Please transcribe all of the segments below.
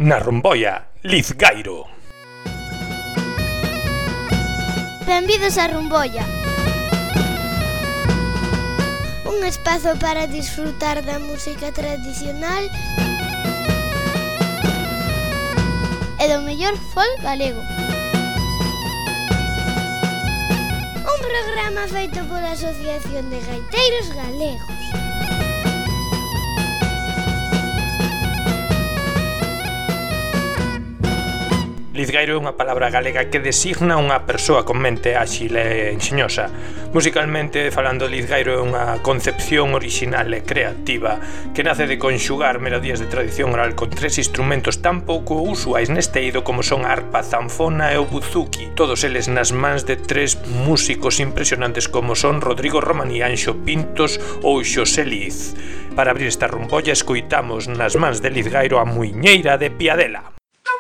Na Rumboia, Lizgairo. Benvidos a Rumboia. Un espazo para disfrutar da música tradicional e do mellor folk galego. Un programa feito pola Asociación de Gaiteiros Galegos. Lizgairo é unha palabra galega que designa unha persoa con mente áxil e enxeñosa. Musicalmente, falando, Lizgairo é unha concepción orixinal e creativa que nace de conxugar melodías de tradición oral con tres instrumentos tan pouco usuais neste eido como son a arpa, a zanfona e o buzuki, todos eles nas mans de tres músicos impresionantes como son Rodrigo Romaní, Anxo Pintos ou Xosé Liz. Para abrir esta rumbolla escoitamos nas mans de Lizgairo a Muiñeira de Piadela.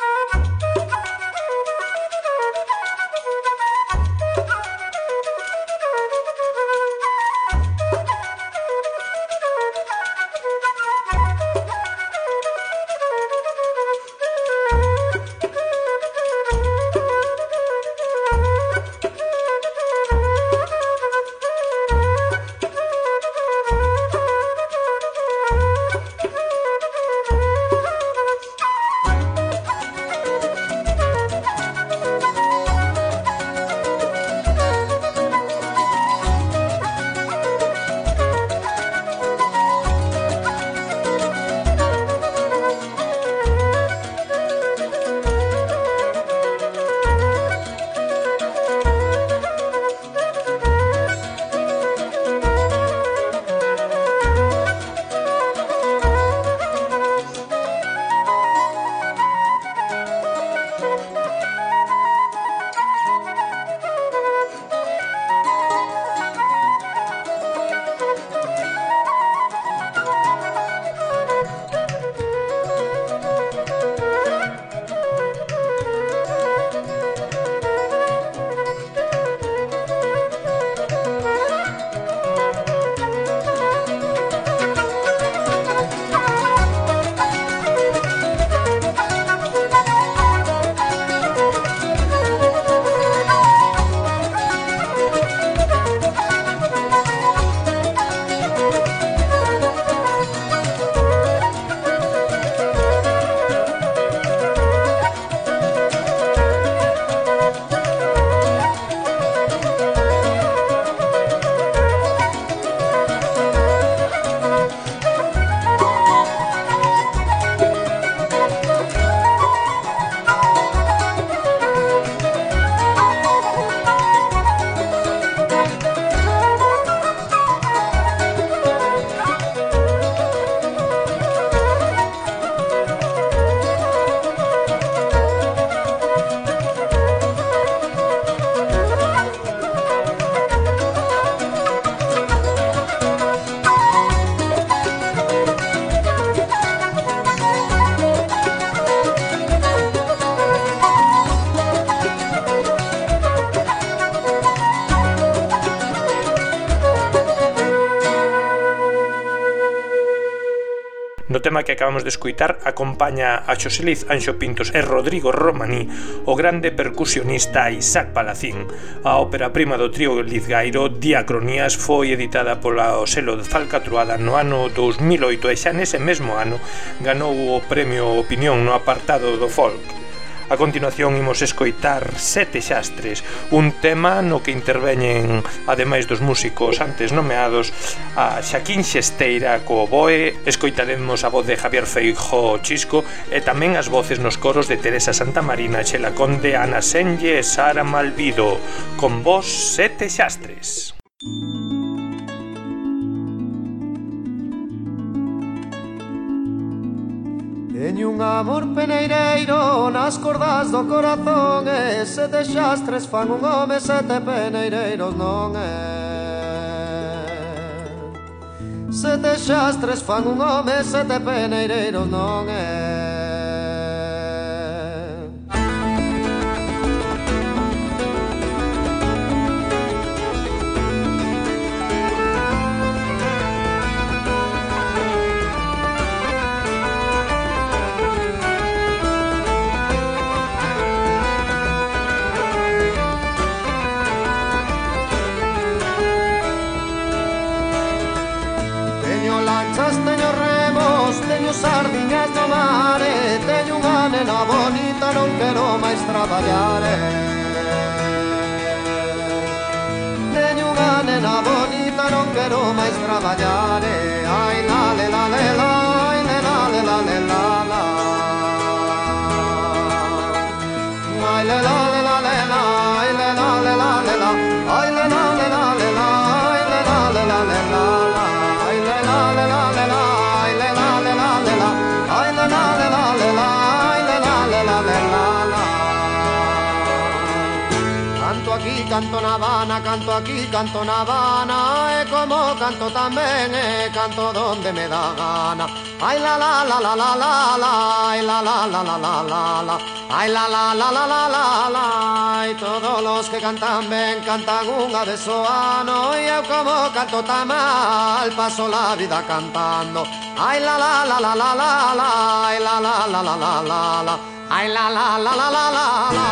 No tema que acabamos de escoitar acompaña a Xosé Liz, Anxo Pintos e Rodrigo Romaní o grande percusionista Isaac Palacín. A ópera prima do trío Lizgairo, Diacronías, foi editada pola selo de Falcatruada no ano 2008 e xa nese mesmo ano ganou o premio Opinión no apartado do folk. A continuación imos escoitar Sete Xastres, un tema no que interveñen, ademais dos músicos antes nomeados, a Xaquín Xesteira co oboe, escoitaremos a voz de Javier Feijóo Chisco e tamén as voces nos coros de Teresa Santamarina, Xela Conde, Ana Senlle e Sara Malvido. Con vos, Sete Xastres. Teño un amor peneireiro nas cordas do corazón e sete xastres fan un home, sete peneireiros non é. Sete xastres fan un home, sete peneireiros non é. quero máis traballar. Teño unha nena bonita, non quero máis traballar. Ai la le la le la, ai le la le la le la la. Ai le la le la le la, ai le la le la le la, ai le la le la le la, ai le la le la le la la, ai le la le la le la, ai le la le la le la, ai le la le la le la, ai le la le la le la la. Canto aquí, canto na Habana, canto aquí, canto na Habana, e como canto tamén, canto donde me dá gana. Ai la la la la la la la, ai la la la la la la la, ai la la la la la la la. E todos los que cantan ben cantan unha vez o ano, e eu como canto tan mal paso la vida cantando. Ai la la la la la la la, ai la la la la la la la, ai la la la la la la la.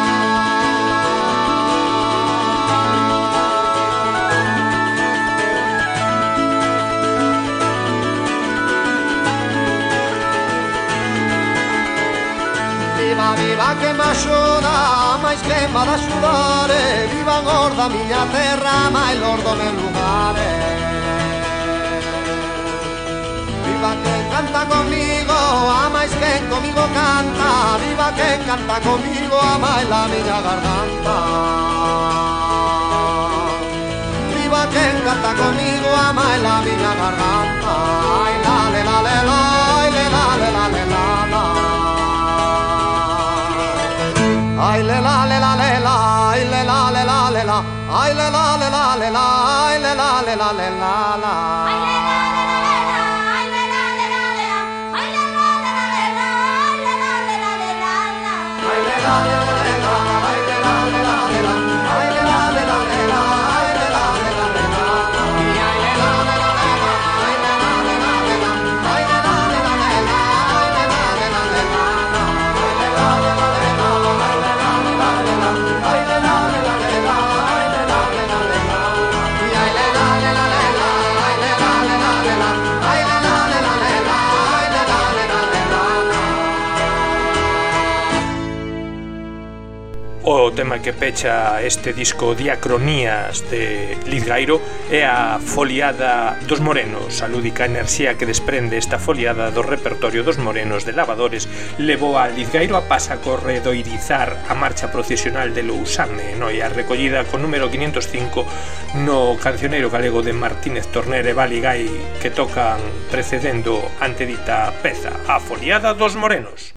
Viva, viva que me axuda, máis que me va axudar. Viva ngor da miña terra, máis lor do meu lugar. Viva quen canta comigo, a máis quen comigo canta. Viva quen canta comigo, a máis la miña garganta. Viva quen canta comigo, a máis la miña garganta. Ai la le la le la, ai le la le la le la la. Ai le la le la le la, ai le la le la le la, ai le la le la le la, ai le la le la le la la. Ai le la le la le la, ai le la le la le la, ai le la le la le la, ai le la le la le la. Ai le la le la le la, ai le la le la le la, ai le la le la le la, ai le la le la le la. Ai le la le la le la, ai le la le la le la, ai le la le la le la, ai le la le la le la. Ai le la le la le la, ai le la le la le la, ai le la le la le la, ai le la le la le la. Ai le la le la le la, ai le la le la le la, ai le la le la le la, ai le la le la le la. O tema que pecha este disco Diacronías de Liz Gairo é a Foliada dos Morenos. A lúdica enerxía que desprende esta foliada do repertorio dos Morenos de Lavadores levou a Liz Gairo a pasacorredoirizar a marcha procesional de Lousame, e a recollida con número 505 no cancioneiro galego de Martínez Torner e Baligay, que tocan precedendo antedita peza, a Foliada dos Morenos.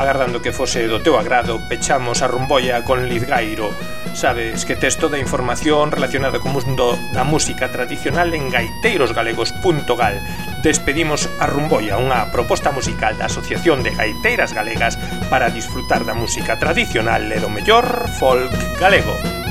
Agardando que fose do teu agrado, pechamos a rumboia con Lizgairo. Sabes que tes toda a información relacionada co mundo da música tradicional en gaiteirosgalegos.gal. Despedimos a rumboia, unha proposta musical da Asociación de Gaiteiras Galegas para disfrutar da música tradicional e do mellor folk galego.